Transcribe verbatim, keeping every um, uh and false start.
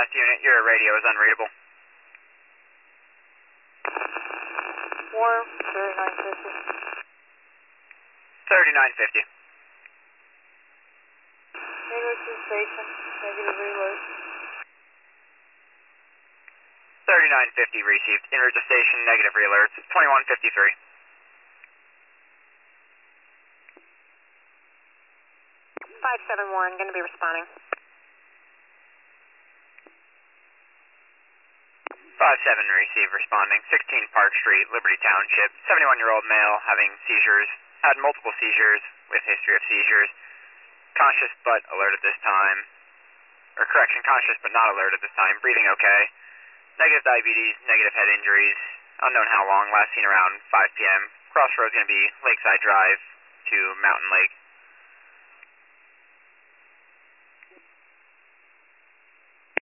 last unit, your radio is unreadable. Warm, thirty-nine fifty. thirty-nine fifty. Negative to station, negative reload. thirty-nine fifty received. En route to station, negative re-alerts. twenty-one fifty-three. five seven one, going to be responding. five seven received, responding. sixteen Park Street, Liberty Township. seventy-one-year-old male having seizures. Had multiple seizures with history of seizures. Conscious but alert at this time. Or correction, conscious but not alert at this time. Breathing okay. Negative diabetes, negative head injuries. Unknown how long. Last seen around five p m Crossroads going to be Lakeside Drive to Mountain Lake.